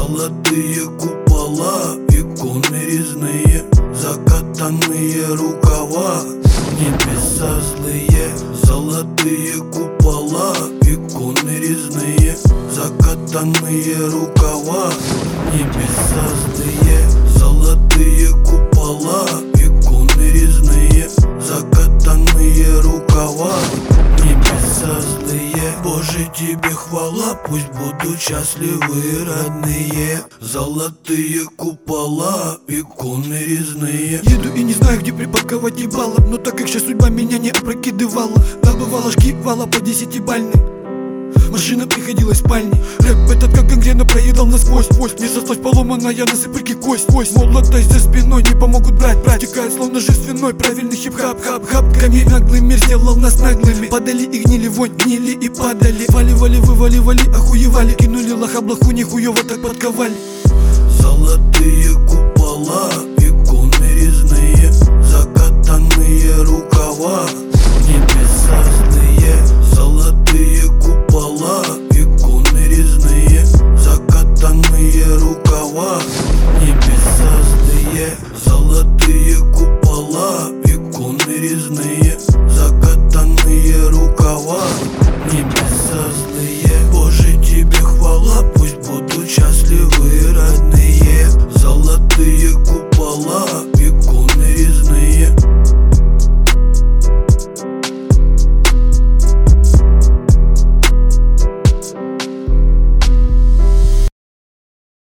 Золотые купола, иконы резные, закатанные рукава, небеса злые. Золотые купола, иконы резные, закатанные рукава, небеса злые. Золотые купола, иконы резные, закатанные рукава, небеса злые. Боже, тебе хвала, пусть будут счастливы родные. Золотые купола, иконы резные. Еду и не знаю, где припарковать ебало, но так как сейчас судьба меня не опрокидывала, добывала шкивала по 10-бальной. Машина приходилась в спальне. Рэп этот как гангрена проедал насквозь. Не сослась поломанная на сыпырке кость. Молодость за спиной не помогут брать. Текает словно жир свиной. Правильный хип-хап, хап-хапками. Наглый мир сделал нас наглыми. Падали и гнили, вонь, гнили и падали. Вали-вали, вываливали, охуевали. Кинули лоха-блоху, нихуево так подковали. Золотые купола, иконы резные, закатанные рукава,